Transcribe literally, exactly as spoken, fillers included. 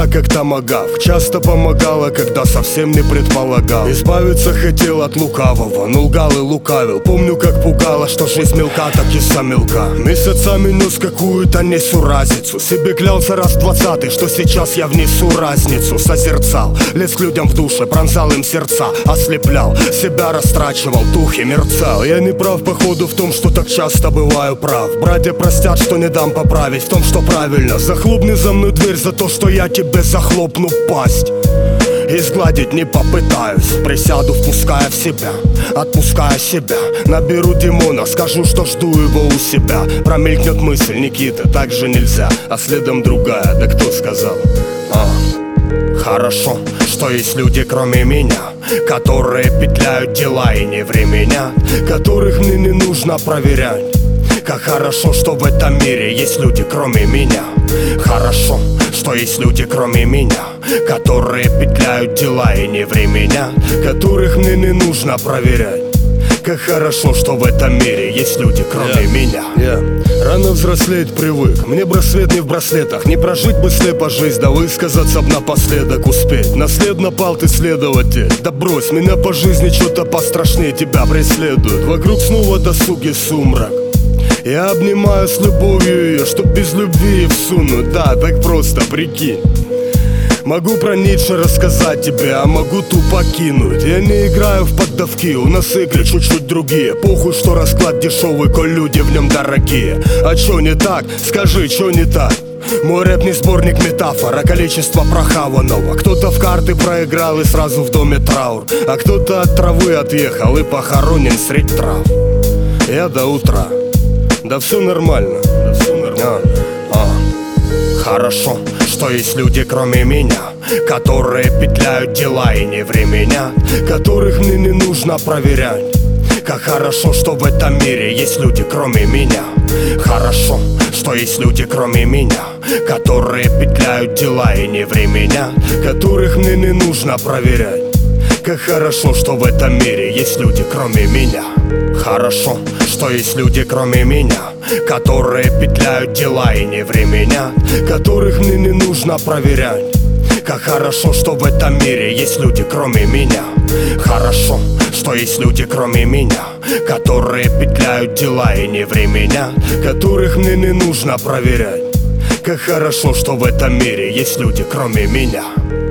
она как томагавк, часто помогала, когда совсем не предполагал. Избавиться хотел от лукавого, но лгал и лукавил. Помню, как пугало, что жизнь мелка, так и сам мелка. Месяцами нес какую-то несуразицу. Себе клялся раз двадцатый, что сейчас я внесу разницу. Созерцал, лез к людям в душе, пронзал им сердца, ослеплял, себя растрачивал, духи мерцал. Я не прав, походу, в том, что так часто бываю прав. Братья простят, что не дам поправить в том, что правильно. Захлопни за мной дверь за то, что я тебе захлопну пасть. И сгладить не попытаюсь. Присяду, впуская в себя, отпуская себя. Наберу Димона, скажу, что жду его у себя. Промелькнет мысль: Никита, так же нельзя. А следом другая: да кто сказал? А, хорошо, что есть люди кроме меня, которые петляют дела и не временят, которых мне не нужно проверять. Как хорошо, что в этом мире есть люди кроме меня. Хорошо, что есть люди кроме меня, которые петляют дела и не временят, которых мне не нужно проверять. Как хорошо, что в этом мире есть люди кроме yeah. меня. yeah. Рано взрослеть привык, мне браслет не в браслетах. Не прожить бы слепо жизнь, да высказаться б напоследок успеть. Наследно пал ты следователь, да брось, меня по жизни что-то пострашнее тебя преследует. Вокруг снова досуг и сумрак. Я обнимаю с любовью ее, чтоб без любви всунуть. Да, так просто, прикинь. Могу про Ницше рассказать тебе, а могу тупо кинуть. Я не играю в поддавки, у нас игры чуть-чуть другие. Похуй, что расклад дешевый, коль люди в нем дорогие. А чё не так? Скажи, чё не так? Мой рэп не сборник метафор, а количество прохаванного. Кто-то в карты проиграл и сразу в доме траур, а кто-то от травы отъехал и похоронен средь трав. Я до утра. Да все нормально, да все нормально. а, а. Хорошо, что есть люди кроме меня, которые петляют дела и не временят, которых мне не нужно проверять. Как хорошо, что в этом мире есть люди кроме меня. Хорошо, что есть люди кроме меня, которые петляют дела и не временят, которых мне не нужно проверять. Как хорошо, что в этом мире есть люди кроме меня. Хорошо, что есть люди кроме меня, которые петляют дела и не временят, которых мне не нужно проверять. Как хорошо, что в этом мире есть люди кроме меня. Хорошо, что есть люди кроме меня, которые петляют дела и не временят, которых мне не нужно проверять. Как хорошо, что в этом мире есть люди кроме меня.